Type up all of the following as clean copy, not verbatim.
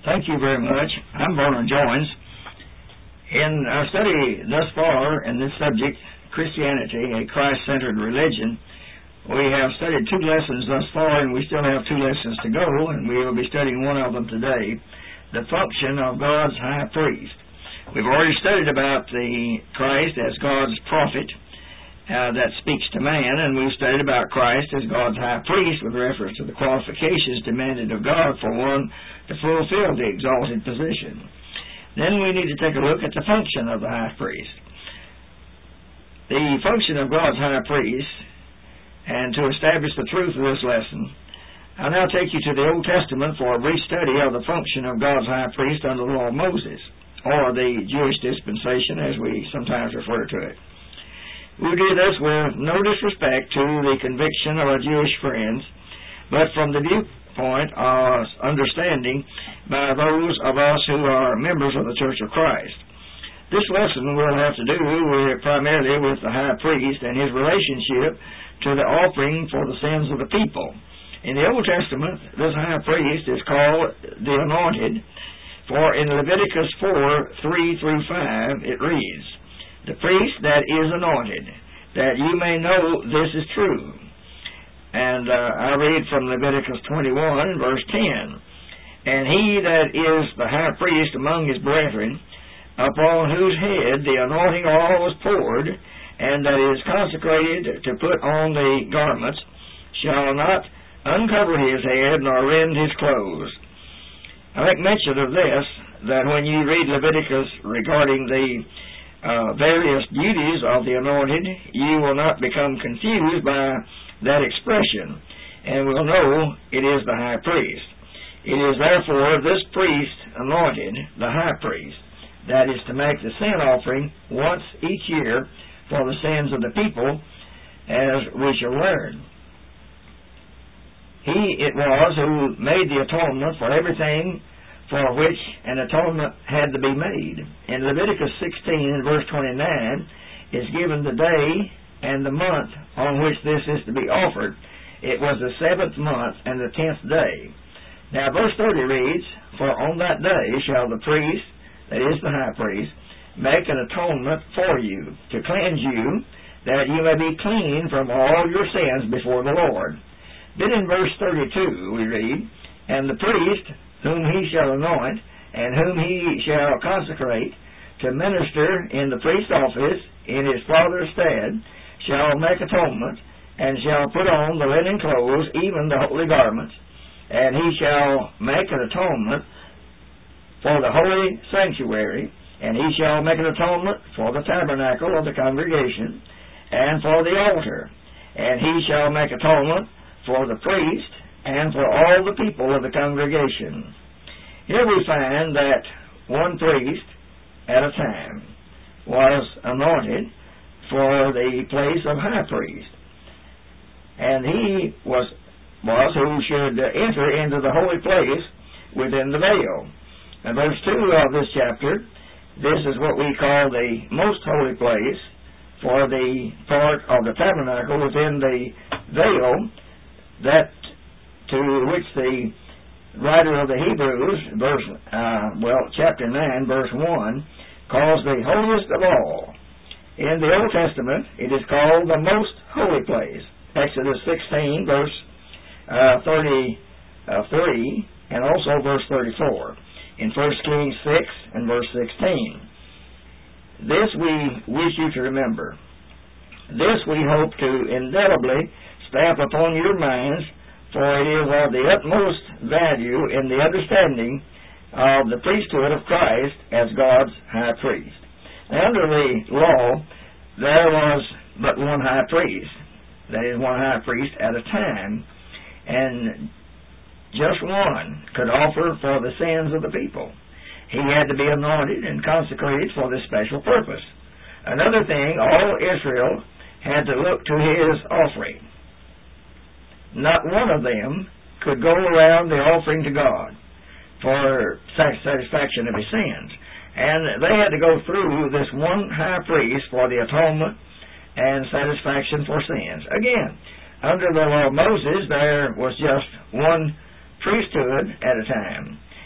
Thank you very much. I'm Vernon Joins. In our study thus far in this subject, Christianity, a Christ-centered religion, we have studied 2 lessons thus far, and we still have 2 lessons to go, and we will be studying one of them today, the function of God's high priest. We've already studied about the Christ as God's prophet that speaks to man, and we've studied about Christ as God's high priest with reference to the qualifications demanded of God for one to fulfill the exalted position. Then we need to take a look at the function of the high priest. The function of God's high priest, and to establish the truth of this lesson, I'll now take you to the Old Testament for a brief study of the function of God's high priest under the law of Moses, or the Jewish dispensation as we sometimes refer to it. We do this with no disrespect to the conviction of our Jewish friends, but from the viewpoint of understanding by those of us who are members of the Church of Christ. This lesson will have to do primarily with the high priest and his relationship to the offering for the sins of the people. In the Old Testament, this high priest is called the Anointed, for in Leviticus 4:3-5 it reads, "The priest that is anointed, that you may know this is true." And I read from Leviticus 21, verse 10, "And he that is the high priest among his brethren, upon whose head the anointing oil was poured, and that is consecrated to put on the garments, shall not uncover his head nor rend his clothes." I make mention of this, that when you read Leviticus regarding the various duties of the anointed, you will not become confused by that expression, and will know it is the high priest. It is therefore this priest anointed, the high priest, that is to make the sin offering once each year for the sins of the people, as we shall learn. He it was who made the atonement for everything for which an atonement had to be made. In Leviticus 16, verse 29, is given the day and the month on which this is to be offered. It was the 7th month and the 10th day. Now verse 30 reads, "For on that day shall the priest," that is the high priest, "make an atonement for you, to cleanse you, that you may be clean from all your sins before the Lord." Then in verse 32 we read, "And the priest whom he shall anoint, and whom he shall consecrate to minister in the priest's office in his father's stead, shall make atonement, and shall put on the linen clothes, even the holy garments, and he shall make an atonement for the holy sanctuary, and he shall make an atonement for the tabernacle of the congregation, and for the altar, and he shall make atonement for the priest, and for all the people of the congregation." Here we find that one priest at a time was anointed for the place of high priest, and he was who should enter into the holy place within the veil. In verse 2 of this chapter, this is what we call the most holy place, for the part of the tabernacle within the veil, that to which the writer of the Hebrews, chapter 9, verse 1, calls the holiest of all. In the Old Testament, it is called the most holy place. Exodus 16, verse 33, and also verse 34. In 1 Kings 6 and verse 16. This we wish you to remember. This we hope to indelibly stamp upon your minds, for it is of the utmost value in the understanding of the priesthood of Christ as God's high priest. Now, under the law, there was but one high priest, that is, one high priest at a time, and just one could offer for the sins of the people. He had to be anointed and consecrated for this special purpose. Another thing, all Israel had to look to his offering. Not one of them could go around the offering to God for satisfaction of his sins. And they had to go through this one high priest for the atonement and satisfaction for sins. Again, under the law of Moses, there was just one priesthood at a time.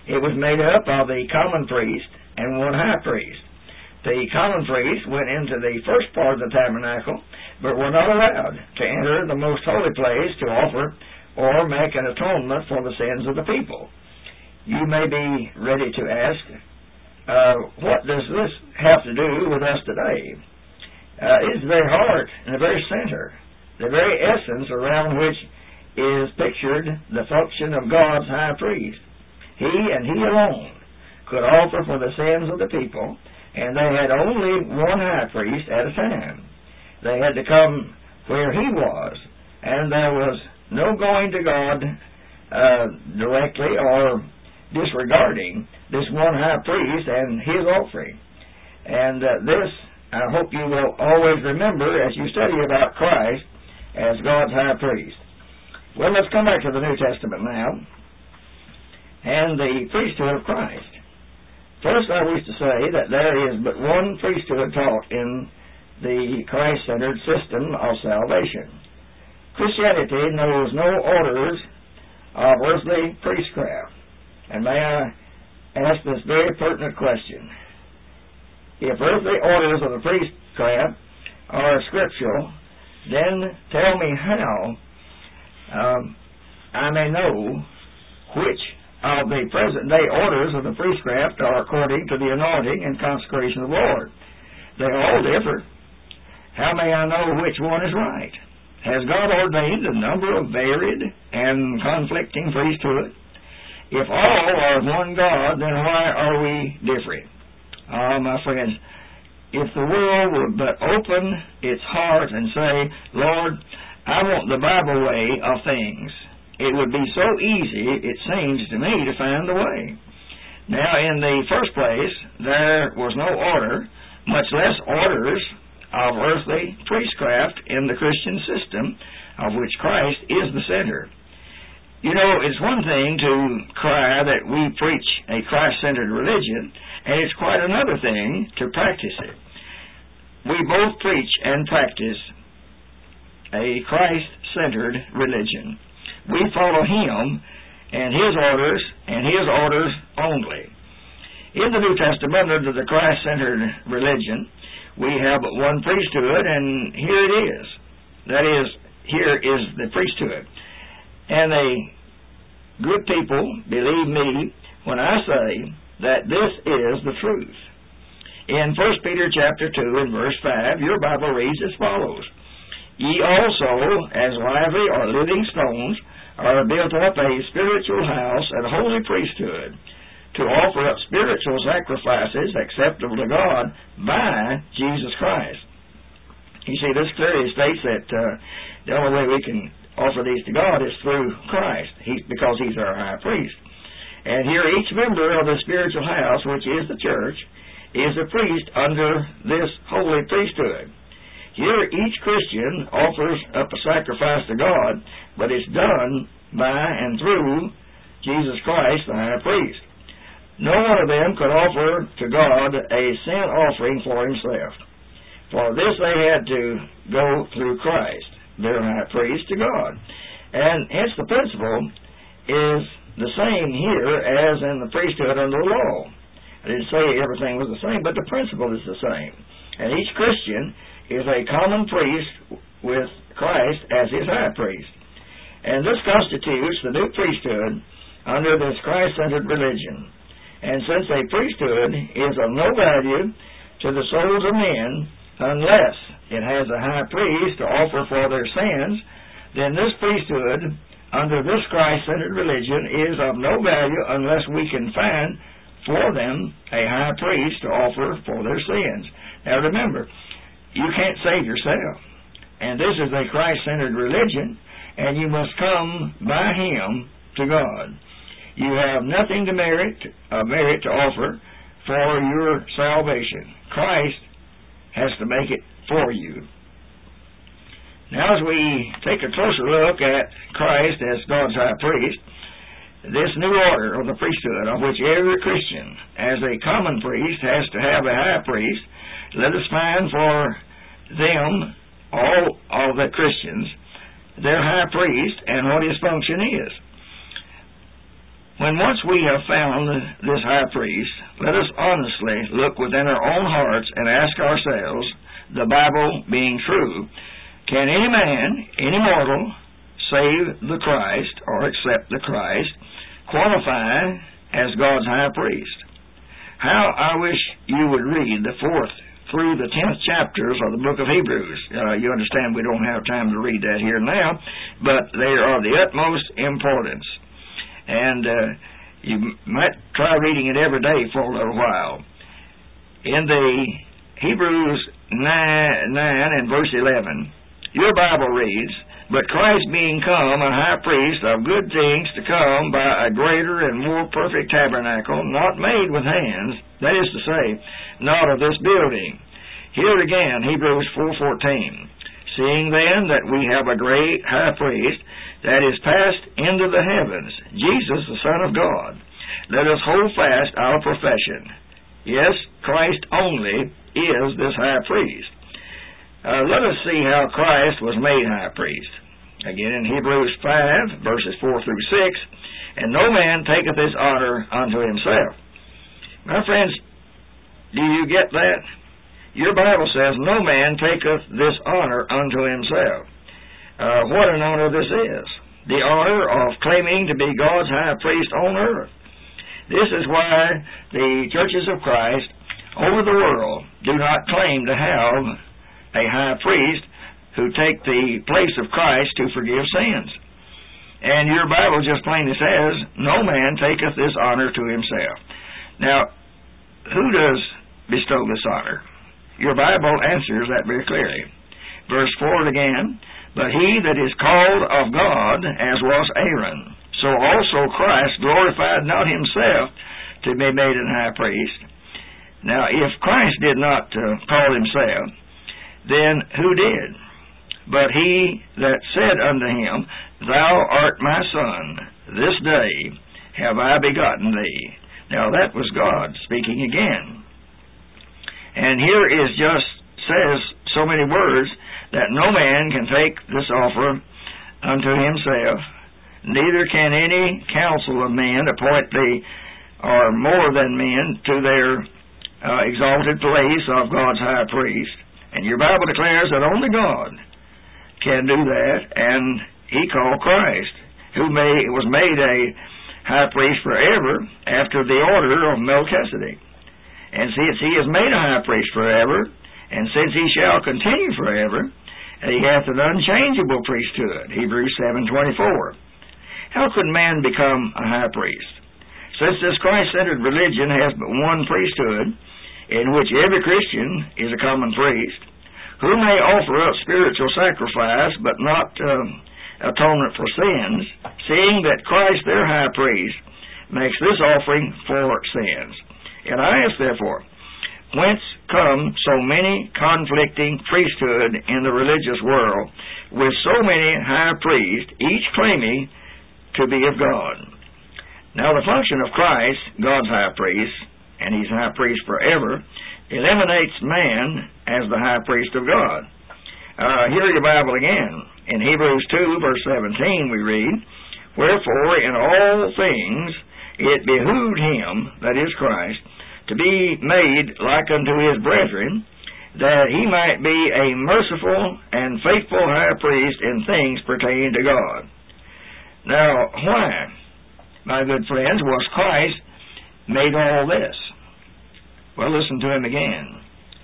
it was made up of the common priest and one high priest. The common priest went into the first part of the tabernacle, but were not allowed to enter the most holy place to offer or make an atonement for the sins of the people. You may be ready to ask, what does this have to do with us today? It's the very heart and the very center, the very essence around which is pictured the function of God's high priest. He and he alone could offer for the sins of the people, and they had only one high priest at a time. They had to come where he was, and there was no going to God directly or disregarding this one high priest and his offering. And this, I hope you will always remember as you study about Christ as God's high priest. Well, let's come back to the New Testament now and the priesthood of Christ. First, I wish to say that there is but one priesthood taught in the Christ-centered system of salvation. Christianity knows no orders of earthly priestcraft. And may I ask this very pertinent question? If earthly orders of the priestcraft are scriptural, then tell me how I may know which of the present-day orders of the priestcraft are according to the anointing and consecration of the Lord. They all differ. How may I know which one is right? Has God ordained a number of varied and conflicting priesthood? If all are one God, then why are we different? My friends, if the world would but open its heart and say, Lord, I want the Bible way of things, it would be so easy, it seems to me, to find the way. Now, in the first place, there was no order, much less orders of earthly priestcraft in the Christian system, of which Christ is the center. You know, it's one thing to cry that we preach a Christ-centered religion, and it's quite another thing to practice it. We both preach and practice a Christ-centered religion. We follow Him and His orders only. In the New Testament, under the Christ-centered religion, we have but one priesthood, and here it is. That is, here is the priesthood. And the good people believe me when I say that this is the truth. In 1 Peter chapter 2 and verse 5, your Bible reads as follows, Ye also, as lively or living stones, are built up a spiritual house and holy priesthood, to offer up spiritual sacrifices acceptable to God by Jesus Christ. You see, this clearly states that the only way we can offer these to God is through Christ, because He's our high priest. And here each member of the spiritual house, which is the church, is a priest under this holy priesthood. Here each Christian offers up a sacrifice to God, but it's done by and through Jesus Christ, the high priest. No one of them could offer to God a sin offering for himself. For this they had to go through Christ, their high priest, to God. And hence the principle is the same here as in the priesthood under the law. I didn't say everything was the same, but the principle is the same. And each Christian is a common priest with Christ as his high priest. And this constitutes the new priesthood under this Christ-centered religion. And since a priesthood is of no value to the souls of men unless it has a high priest to offer for their sins, then this priesthood under this Christ-centered religion is of no value unless we can find for them a high priest to offer for their sins. Now remember, you can't save yourself. And this is a Christ-centered religion, and you must come by Him to God. You have nothing to merit to offer for your salvation. Christ has to make it for you. Now, as we take a closer look at Christ as God's high priest, this new order of the priesthood, of which every Christian, as a common priest, has to have a high priest, let us find for them, all of the Christians, their high priest and what his function is. When once we have found this high priest, let us honestly look within our own hearts and ask ourselves, the Bible being true, can any man, any mortal, save the Christ or accept the Christ, qualify as God's high priest? How I wish you would read the 4th through the 10th chapters of the book of Hebrews. You understand we don't have time to read that here now, but they are of the utmost importance. And you might try reading it every day for a little while. In the Hebrews 9 and verse 11, your Bible reads, but Christ being come a high priest of good things to come by a greater and more perfect tabernacle, not made with hands, that is to say, not of this building. Here again, Hebrews 4:14, seeing then that we have a great high priest that is passed into the heavens, Jesus the Son of God, let us hold fast our profession. Yes, Christ only is this high priest. Let us see how Christ was made high priest. Again in Hebrews 5, verses 4 through 6, and no man taketh this honor unto himself. My friends, do you get that? Your Bible says, no man taketh this honor unto himself. What an honor this is. The honor of claiming to be God's high priest on earth. This is why the churches of Christ over the world do not claim to have a high priest who take the place of Christ to forgive sins. And your Bible just plainly says, no man taketh this honor to himself. Now, who does bestow this honor? Your Bible answers that very clearly. Verse 4 again, but he that is called of God, as was Aaron, so also Christ glorified not himself to be made an high priest. Now, if Christ did not call himself, then who did? But he that said unto him, thou art my son, this day have I begotten thee. Now that was God speaking again. And here is just says so many words that no man can take this offer unto himself, neither can any council of men appoint or more than men to their exalted place of God's high priest. And your Bible declares that only God can do that, and he called Christ, who was made a high priest forever after the order of Melchizedek. And since he is made a high priest forever, and since he shall continue forever, he hath an unchangeable priesthood, Hebrews 7:24. How could man become a high priest? Since this Christ-centered religion has but one priesthood, in which every Christian is a common priest, who may offer up spiritual sacrifice, but not atonement for sins, seeing that Christ, their high priest, makes this offering for sins. And I ask, therefore, whence come so many conflicting priesthood in the religious world, with so many high priests, each claiming to be of God? Now, the function of Christ, God's high priest, and he's high priest forever, eliminates man as the high priest of God. Hear your Bible again. In Hebrews 2, verse 17, we read, wherefore in all things it behooved him, that is Christ, to be made like unto his brethren, that he might be a merciful and faithful high priest in things pertaining to God. Now, why, my good friends, was Christ made all this? Well, listen to him again.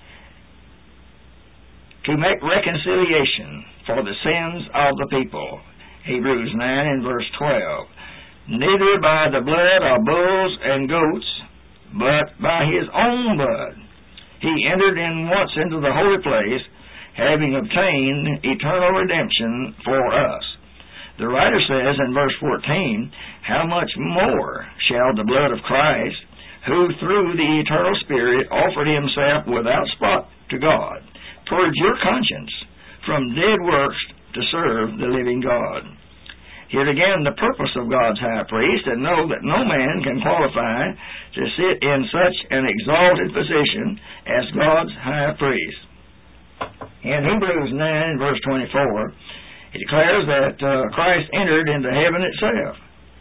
To make reconciliation for the sins of the people, Hebrews 9 and verse 12. Neither by the blood of bulls and goats, but by his own blood he entered in once into the holy place, having obtained eternal redemption for us. The writer says in verse 14, how much more shall the blood of Christ, who through the eternal Spirit offered himself without spot to God, purge your conscience from dead works to serve the living God. Here again, the purpose of God's high priest, and know that no man can qualify to sit in such an exalted position as God's high priest. In Hebrews 9, verse 24, it declares that Christ entered into heaven itself.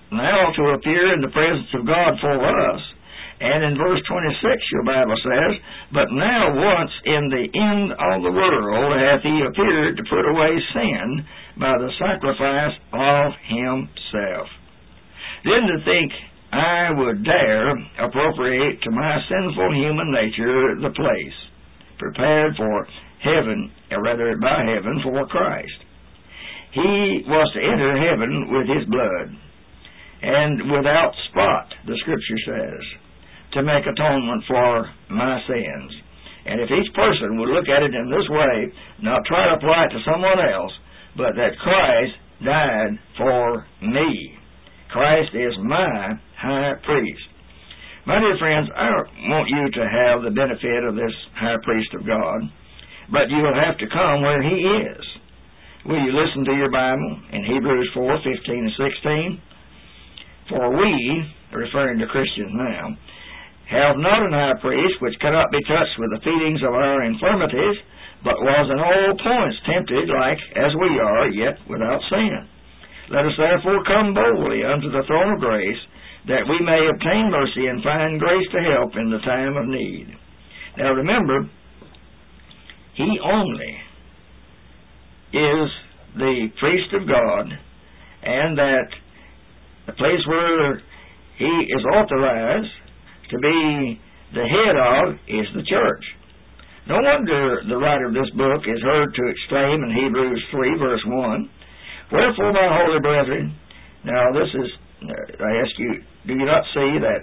now to appear in the presence of God for us. And in verse 26, your Bible says, "But now once in the end of the world hath he appeared to put away sin by the sacrifice of himself." Then to think I would dare appropriate to my sinful human nature the place prepared for heaven, or rather by heaven, for Christ. He was to enter heaven with his blood, and without spot, the Scripture says, to make atonement for my sins. And if each person would look at it in this way, not try to apply it to someone else, but that Christ died for me. Christ is my high priest. My dear friends, I want you to have the benefit of this high priest of God, but you will have to come where he is. Will you listen to your Bible in Hebrews 4:15 and 16? "For we," referring to Christians now, "have not an high priest which cannot be touched with the feelings of our infirmities, but was in all points tempted like as we are, yet without sin. Let us therefore come boldly unto the throne of grace, that we may obtain mercy and find grace to help in the time of need." Now remember, he only is the priest of God, and that the place where he is authorized to be the head of is the church. No wonder the writer of this book is heard to exclaim in Hebrews 3, verse 1, "Wherefore, my holy brethren," now this is, I ask you, do you not see that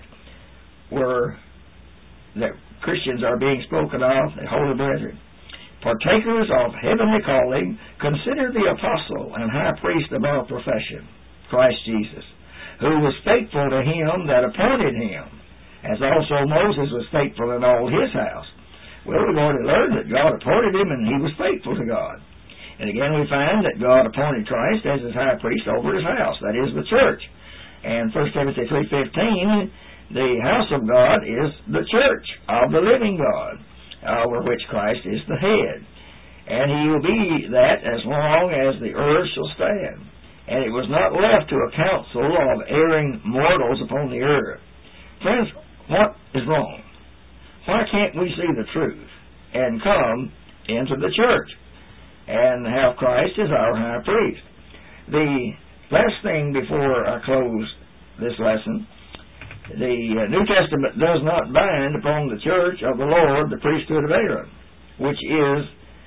Christians are being spoken of, the holy brethren? "Partakers of heavenly calling, consider the apostle and high priest of our profession, Christ Jesus, who was faithful to him that appointed him, as also Moses was faithful in all his house." Well, we've already learned that God appointed him and he was faithful to God. And again we find that God appointed Christ as his high priest over his house, that is the church. And 1 Timothy 3:15, the house of God is the church of the living God, over which Christ is the head. And he will be that as long as the earth shall stand. And it was not left to a council of erring mortals upon the earth. Friends, what is wrong? Why can't we see the truth and come into the church and have Christ as our high priest? The last thing before I close this lesson, the New Testament does not bind upon the church of the Lord the priesthood of Aaron, which is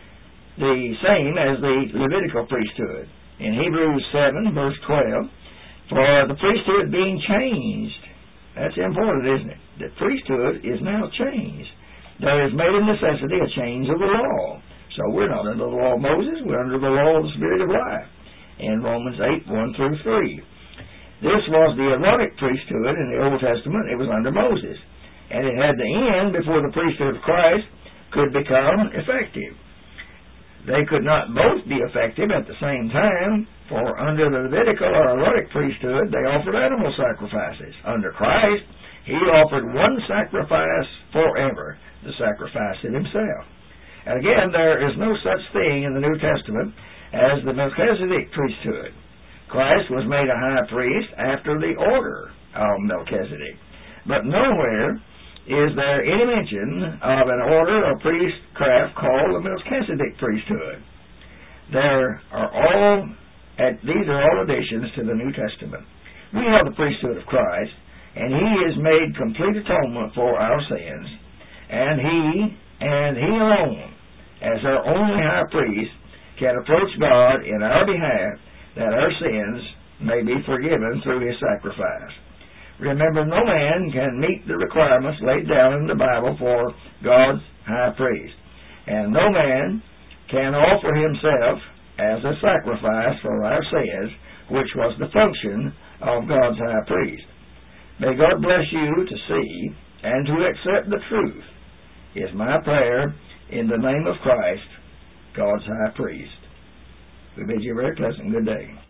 the same as the Levitical priesthood. In Hebrews 7, verse 12, "For the priesthood being changed," that's important, isn't it? The priesthood is now changed. There is made a necessity a change of the law. So we're not under the law of Moses, we're under the law of the Spirit of life. In Romans 8, 1 through 3. This was the Aaronic priesthood in the Old Testament. It was under Moses. And it had to end before the priesthood of Christ could become effective. They could not both be effective at the same time, for under the Levitical or Aaronic priesthood, they offered animal sacrifices. Under Christ, he offered one sacrifice forever, the sacrifice of himself. And again, there is no such thing in the New Testament as the Melchizedek priesthood. Christ was made a high priest after the order of Melchizedek. But nowhere is there any mention of an order or priestcraft called the Melchizedek priesthood. These are all additions to the New Testament. We have the priesthood of Christ, and he has made complete atonement for our sins, and he alone, as our only high priest, can approach God in our behalf that our sins may be forgiven through his sacrifice. Remember, no man can meet the requirements laid down in the Bible for God's high priest, and no man can offer himself as a sacrifice for our sins, which was the function of God's high priest. May God bless you to see and to accept the truth, is my prayer in the name of Christ, God's high priest. We bid you a very pleasant good day.